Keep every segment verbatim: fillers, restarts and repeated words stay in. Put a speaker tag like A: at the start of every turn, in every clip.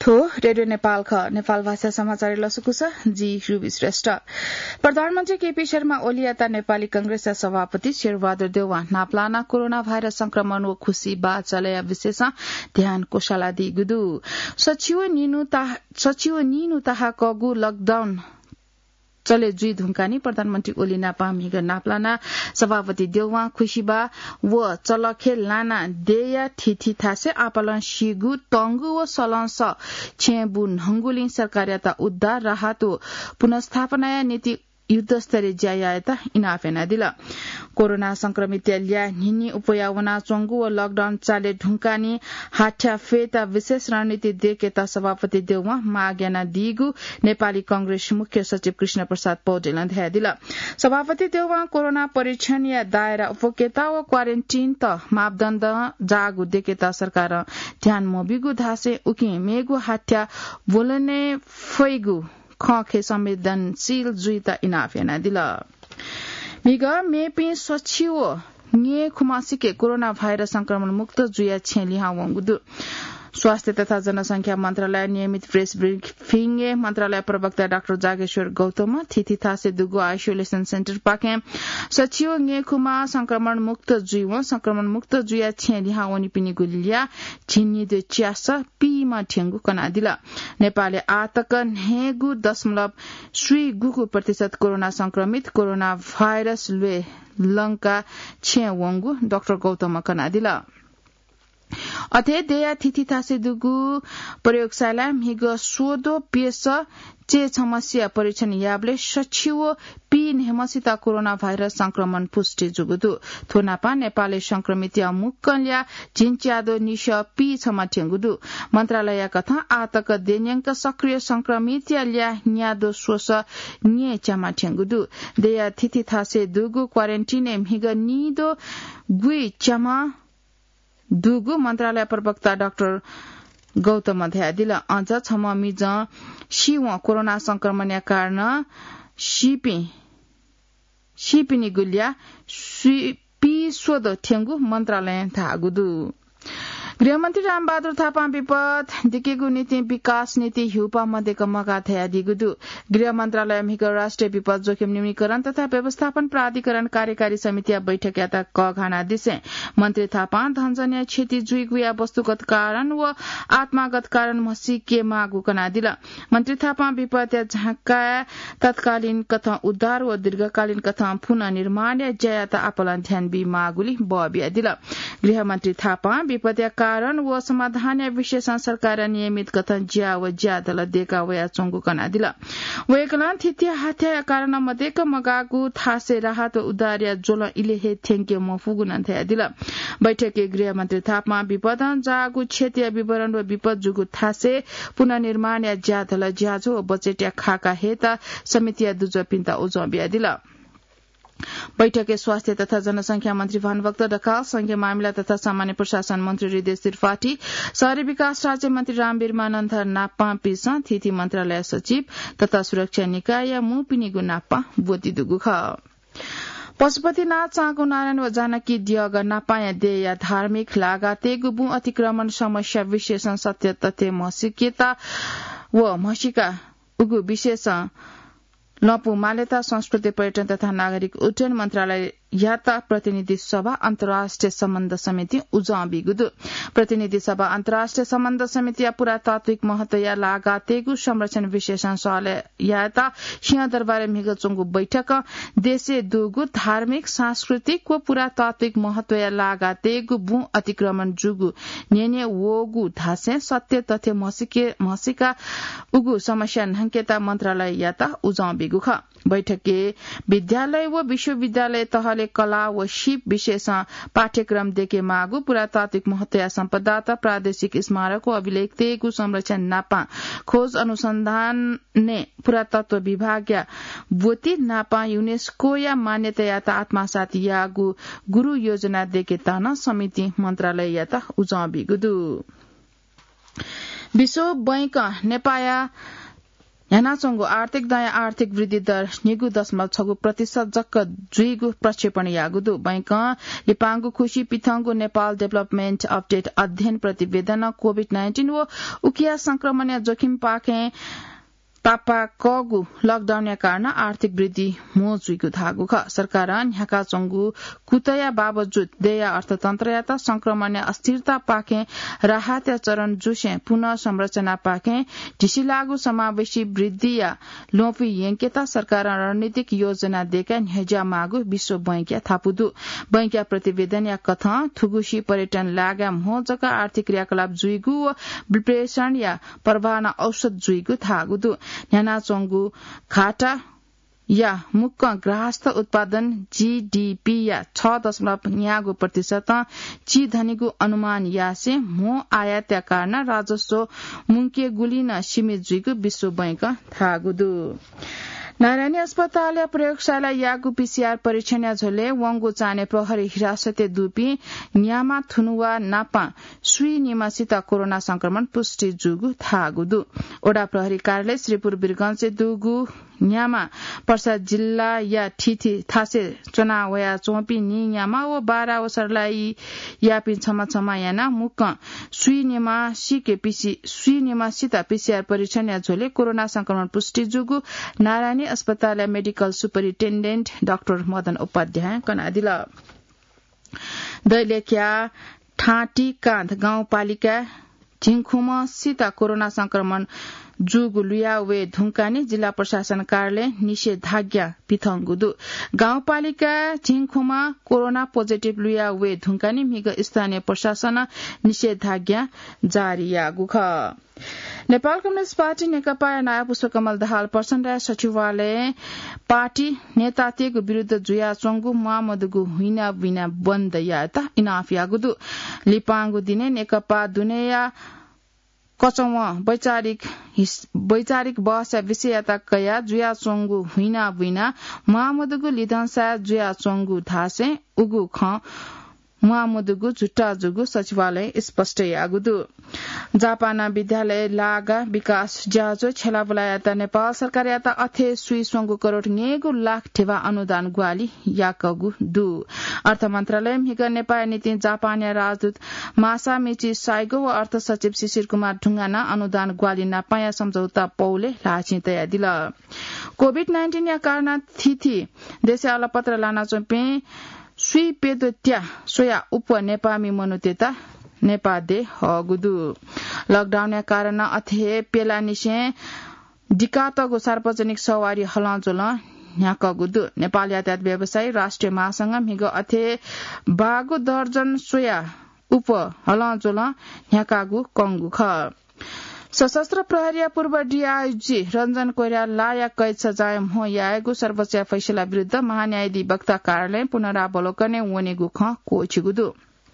A: थो रेडियो नेपाल ख नेपाल भाषा समाचार लसुकु छ जी रुबी श्रेष्ठ प्रधानमन्त्री केपी शर्मा ओली यता नेपाली कंग्रेसका सभापति शेरबहादुर देउवा नाप्लाना कोरोना भाइरस संक्रमण व खुशी बा चलया विशेष ध्यान कोशाला दी गुदु सचिव नीनु ताहा सचिव नीनु ताहा कगु लकडाउन चले जुई धुंकानी प्रधानमन्त्री ओली नापा मिग नाप्लाना सभापति देउवा खुशीबा व चलखे लाना देया ठिठी थासे आपालन शिगु टंगु व सलंस छेबु नंगुलिङ सरकार्यता उद्धार राहतो पुनर्स्थापना नीति युद्ध स्तरीय ज्यायायता इनाफेना दिल कोरोना संक्रमित ल्या निनी उपयावना चंगु व लकडाउन चाले ढुंकानी हाठ्या फेता विशेष रणनीति देकेता सभापति देउवा माग्याना दिगु नेपाली कंग्रेस मुख्य सचिव कृष्ण प्रसाद पौडेल ध्यान दिल सभापति देउवा कोरोना परीक्षण या दायरा उपकेता व क्वारेन्टिन त मापदण्ड जागु देकेता सरकार ध्यान मोबिगु धासे उकि मेगु हाठ्या बोलने फैगु खखे संवेदनशील जुइता इनाफेना दिल मिग मेपी सचिव nye खुमासिके कोरोना भाइरस संक्रमण मुक्त जुया छेलिहा वंगुदु स्वास्थ्य तथा जनसंख्या मन्त्रालय नियमित प्रेस ब्रिफिङ मन्त्रालय प्रवक्ता डाक्टर जागेश्वर गौतम थिथिथासे दुगु आइसोलेसन सेन्टर पाके सचिव नेखुमा संक्रमण मुक्त जुइव संक्रमण मुक्त जुया छेलिहा वनि पिनि गुलिया छिन्नी दे च्यास पीमा ठेंगु कना दिला नेपालले आतक नेगु दशमलव सुई गुगु प्रतिशत कोरोना संक्रमित कोरोना भाइरस ले लंका छे वंगु डाक्टर गौतम कना दिला अथे देया थिथिथासे दुगु प्रयोगशाला मिग सोदो पेश चे समस्या परीक्षण याबले सचिव पी नेमसिता कोरोना भाइरस संक्रमण पुष्टि जुगुदु थोनापा नेपाली संक्रमित मुक्कल्या जिन्च्यादो निश पी छमा ठेंगुदु मन्त्रालय कथा आतक देन्यंक सक्रिय संक्रमित ल्या न्यादो सोस nye chama ठेंगुदु देया थिथिथासे दुगु क्वारेन्टिन मिग निदो गुई चमा दुगु मन्त्रालय प्रवक्ता डाक्टर गौतम अध्यादिल अझ छम मिज शिव कोरोना संक्रमण कारण शिपि शिपिनी गुलिया पी सोद ठेंगु मन्त्रालय थागुदु गृहमन्त्री रामबहादुर थापा विपद दिकेगु नीति विकास नीति हिउपा मध्येको मगा थया दिगुदु गृह मन्त्रालय मिक राष्ट्रिय विपद जोखिम न्यूनीकरण तथा व्यवस्थापन प्राधिकरण कार्यकारी समिति बैठक याता क घाना दिसे मन्त्री थापा धनजन्य क्षति जुइगुया वस्तुगत कारण व आत्मागत कारण मसिके मागु कना दिल मन्त्री थापा विपद झाका तत्कालीन कथा उद्धार व दीर्घकालीन कथा पुनर्निर्माण या जयाता आकलन ध्यान बि मागुली बबिया दिल गृह मन्त्री थापा विपद कारण व समाधान विशेष सरकार नियमित कथन ज्या व ज्या दल देका वया चंगु कना दिल वेकलन थितिया हाथ्या कारण मध्येक मगागु थासे राहत उद्धार या जोल इलेहे थ्याङ्क्यु मफुगु नथ्या दिल बैठके गृह मन्त्री थापमा विपद जागु क्षेत्रीय विवरण व विपद जुगु थासे पुनर्निर्माण या ज्या दल ज्याजो बजेट या खाका हेता समितिया दुजो पिन्ता उजो बिया दिल बैठके स्वास्थ्य तथा जनसंख्या मन्त्री भानुभक्त ढकाल संघीय मामिला तथा सामान्य प्रशासन मन्त्री हृदय त्रिपाठी शहरी विकास राज्य मन्त्री रामवीर मानन्थर नाप्पा पिसा थिति मन्त्रालय सचिव तथा सुरक्षा निकाय मुपिनिगु नाप्पा बोतिदुगु ख पशुपतिनाथ चाँगु नारायण व जानकी दियग नापाया देया धार्मिक लगाते गुबु अतिक्रमण समस्या विशेषण सत्य तथ्य महसिकेता व महसिका उगु विशेष लपु मालेता संस्कृति पर्यटन तथा नागरिक उड्डयन मन्त्रालय याता प्रतिनिधि सभा अन्तर्राष्ट्रिय सम्बन्ध समिति उजाबी गुदु प्रतिनिधि सभा अन्तर्राष्ट्रिय सम्बन्ध समिति या पुरातात्विक महत्व या लगातेगु संरक्षण विशेषण सहले याता सिंहदरबार मिगचुङगु बैठक देशे दुगु धार्मिक सांस्कृतिक व पुरातात्विक महत्व या लगातेगु भू अतिक्रमण जुगु नेने वोगु धासे सत्य तथ्य मसिके मसिका उगु समस्या नहंकेता मन्त्रालय याता उजाबी गुख बैठके विद्यालय व विश्वविद्यालय तहले कला व शिप विशेष पाठ्यक्रम देके मागु पुरातात्विक महत्व या सम्पदा प्रादेशिक स्मारक व अभिलेख तेगु संरक्षण नापा खोज अनुसंधान ने पुरातत्व विभाग या बोती नापा यूनेस्को या मान्यता याता आत्मासात यागु गुरु योजना देके ताना समिति मन्त्रालय याता उजाबी गुदु विश्व बैंक नेपाया यानाचोंगो आर्थिक दया आर्थिक वृद्धि दर निगु दशमलव छगु प्रतिशत जक्क जुइगु प्रक्षेपण यागुदु बैंक लिपांगु खुशी पिथंगु नेपाल डेभलपमेन्ट अपडेट अध्ययन प्रतिवेदन कोभिड नाइन्टीन व उकिया संक्रमण जोखिम पाके पापा कगु लकडाउन या कारण आर्थिक वृद्धि मोजुइगु धागु ख सरकार न्याका चंगु कुतया बावजुद देया अर्थतन्त्र या त संक्रमण अस्थिरता पाके राहत या चरण जुसे पुनः संरचना पाके ढिसी लागु समावेशी वृद्धि या लोपी यंकेता सरकार रणनीतिक योजना देका न्हेजा मागु विश्व बैंक या थापुदु बैंक या प्रतिवेदन या कथा थुगुशी पर्यटन लागा मोजका आर्थिक क्रियाकलाप जुइगु व विप्रेषण या परवाना औषध जुइगु थागुदु न्याना चोंगु खाटा या मुक्क ग्राहस्थ उत्पादन जीडीपी या छ दशमलव न्यागु प्रतिशत ची धनीगु अनुमान यासे मो आयात या कारण राजस्व मुंके गुलिन सीमित जुइगु विश्व बैंक थागुदु नारायणी अस्पताल या प्रयोगशाला यागु पीसीआर परीक्षण या झोले वंगु चाने प्रहरी हिरासते दुपी न्यामा थुनुवा नापा सुई निमासित कोरोना संक्रमण पुष्टि जुगु थागुदु ओडा प्रहरी कार्यालय श्रीपुर बिरगंज दुगु न्यामा पर्सा जिल्ला या ठिठी थासे चनावया चोपी नि न्यामा व बारा वसरलाई यापि छमा छमा याना मुक सुई निमा सिके पीसी सुई निमासित पीसीआर परीक्षण या झोले कोरोना संक्रमण पुष्टि जुगु नारायणी अस्पताल medical superintendent doctor Madan Upadhyay कनादिल दैलेख्या ठाटी कान्ध गाउँपालिका झिङखुमा सित कोरोना संक्रमण जुगु लुया वे धुंकानी जिल्ला प्रशासन कार्यालय निषेधाज्ञा पिथंगुदु गाउँपालिका झिङखुमा कोरोना पोजिटिभ लुया वे धुंकानी मिग स्थानीय प्रशासन निषेधाज्ञा जारी यागुख नेपाल कम्युनिस्ट पार्टी नेकपा नायब पुष्पकमल दाहाल प्रचण्ड सचिवालय पार्टी नेता तेगु विरूद्ध जुया चोंगु मामदुगु हुइना बिना बन्द याता इनाफ यागुदु लिपांगु दिने नेकपा दुनेया कचौं वैचारिक वैचारिक बहस विषयता कया जुया चोंगु हुइना बिना मामदुगु लिधनसा जुया चोंगु धासे उगु ख मुहामुदुगु झुट्टा जुगु सचिवालय स्पष्ट यागुदु जापाना विद्यालय लागा विकास जाजो छेला बोलायाता नेपाल सरकार याता अथे सुई सोंगु करोड़ नेगु लाख ठेवा अनुदान ग्वाली याकगु दु अर्थ मन्त्रालय मिग नेपाल नीति जापान या राजदूत मासा मिची साइगो व अर्थ सचिव शिशिर कुमार ढुंगाना अनुदान ग्वाली नापाया सम्झौता पौले लाछि तया दिल कोभिड नाइन्टीन या कारण थिथि देशे अलपत्र लाना चोपे सुई पेदो त्या सोया उप नेपामी मनुतेता नेपादे हगुदु लकडाउन या कारण अथे पेला निसे डिकातगो सार्वजनिक सवारी हलजोल न्याकगुदु नेपाल यातायात व्यवसायी राष्ट्रिय महासंघ मिग अथे बागु दर्जन सोया उप हलजोल न्याकागु कंगु ख सशस्त्र प्रहरी पूर्व डीआईजी रंजन कोइराला लाया कैद सजाय हो यागु सर्वोच्च फैसला विरूद्ध महान्यायाधिवक्ता कार्यालय पुनरावलोकन वनेगु ख कोचिगुदु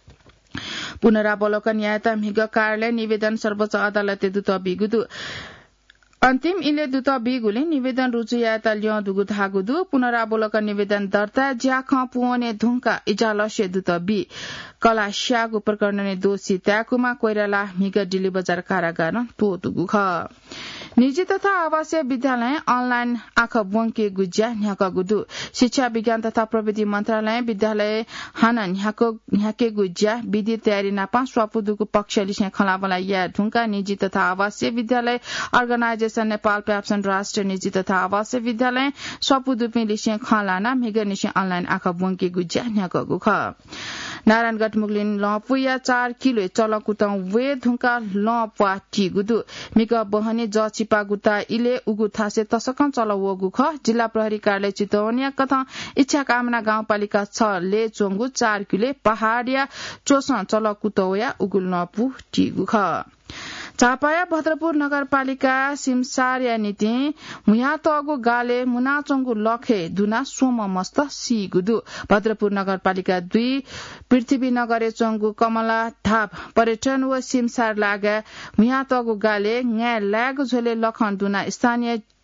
A: पुनरावलोकन याता मिग कार्यालय निवेदन सर्वोच्च अदालत दुत बिगुदु अन्तिम इले दुत बिगुले निवेदन रुजु याता ल्यो दुगु धागुदु पुनरावलोकन निवेदन दर्ता ज्या ख पुने धुंका इजालसे दुत बि कला श्यागु प्रकरण दोषी त्याकुमा कोइराला मिग दिल्ली बजार कारागार तोतुगु ख निजी तथा आवासीय विद्यालय अनलाइन आँखा बोंके गुज्या न्याका गुदु शिक्षा विज्ञान तथा प्रविधि मन्त्रालय विद्यालय हाना न्याको न्याके गुज्या विधि तयारी नापा स्वापुदुको पक्ष लिसे खलाबला या ढुंका निजी तथा आवासीय विद्यालय अर्गनाइजेशन नेपाल प्याप्सन राष्ट्रिय निजी तथा आवासीय विद्यालय स्वापुदुपि लिसे खलाना मिग निसे अनलाइन आँखा बोंके गुज्या न्याका गुख नारायणगढ मुगलिन लपुया चार किलो चलकुतौ वे धुंका लपवा टिगुदु मिग बहनी ज चिपा गुता इले उगु थासे तसकन चलवगु ख जिल्ला प्रहरी कार्यालय चितवनिया कथा इच्छा कामना गाउँपालिका छ ले चोंगु चार किलो पहाडिया चोसन चलकुतौया उगुल नपु टिगु ख चापाया भद्रपुर नगरपालिका सिमसार या नीति मुया तगु गाले मुनाचंगु लखे दुना सोम मस्त सिगुदु भद्रपुर नगरपालिका दुई पृथ्वी नगरे चंगु कमला ढाप पर्यटन व सिमसार लागा मुया तगु गाले न्या लाग झोले लखन दुना स्थानीय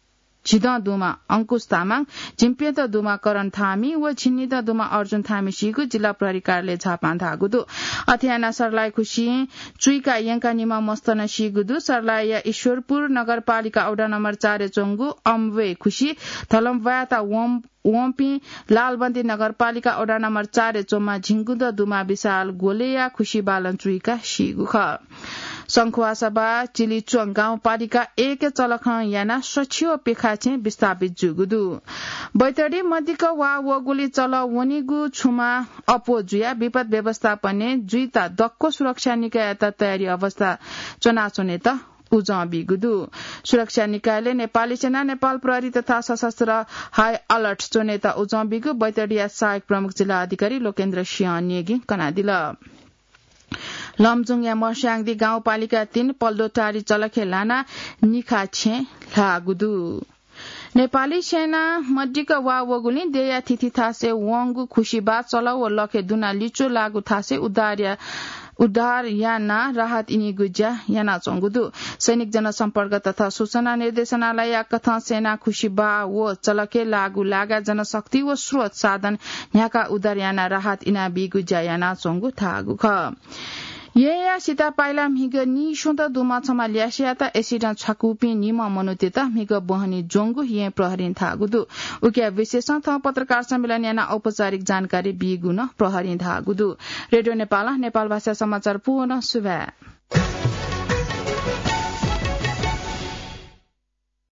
A: झिद दुमा अंकुश तामाङ झिम्पेत दुमा करण थामी व छिन्नित दुमा अर्जुन थामी सिगु जिल्ला प्रहरी कार्यालय झापा धागुदु अथियाना सरलाई खुशी चुइका यंका निमा मस्तन सिगुदु सरलाई ईश्वरपुर नगरपालिका औडा नम्बर चार चोंगु अम्वे खुशी थलमवाता वम वम्पी लालबन्दी नगरपालिका ओडा नम्बर चार चोमा झिंगुद दुमा विशाल गोलेया खुशी बालन चुइका सिगुख संखुवासभा चिलिचुङ गाउँपालिका एक चलख याना स्वच्छ पेखाचे विस्थापित जुगुदु बैतडी मध्यक वा वगुली चल वनिगु छुमा अपो जुया विपद व्यवस्थापने जुइता दक्को सुरक्षा निकायता तयारी अवस्था चनाचुने त उजबिगुदु सुरक्षा निकायले नेपाली सेना नेपाल प्रहरी तथा सशस्त्र हाई अलर्ट चोनेता उजबिगु बैतडिया सहायक प्रमुख जिल्ला अधिकारी लोकेन्द्र सिंह नेगी कनादिल लमजुङ या मर्स्याङदी गाउँपालिका तीन पल्दोटारी चलखे लाना निखा छे लागुदु नेपाली सेना मड्डिक वा वगुली देया थिथि थासे वंगु खुशीबा चलाउ लखे दुना लिचो लागु थासे उदार्या उद्धार याना राहत इनी गुज्या याना चंगुदु सैनिक जनसम्पर्क तथा सूचना निर्देशनालय कथा सेना खुशीबा वो चलके लागु लागा जनशक्ति व स्रोत साधन यहाँका उद्धार याना राहत इना बी गुज्या याना चंगु थागु ख ये सीता पाइला मिग नि सुन्त दुमा छमा ल्यासियाता एसिडन छकुपी निम मनुतेता मिग बहनी जोंगु ये प्रहरीन थागुदु उक्या विशेषण थ पत्रकार सम्मेलन याना औपचारिक जानकारी बिगुन प्रहरीन थागुदु रेडियो नेपाल नेपाल भाषा समाचार पुनः सुभा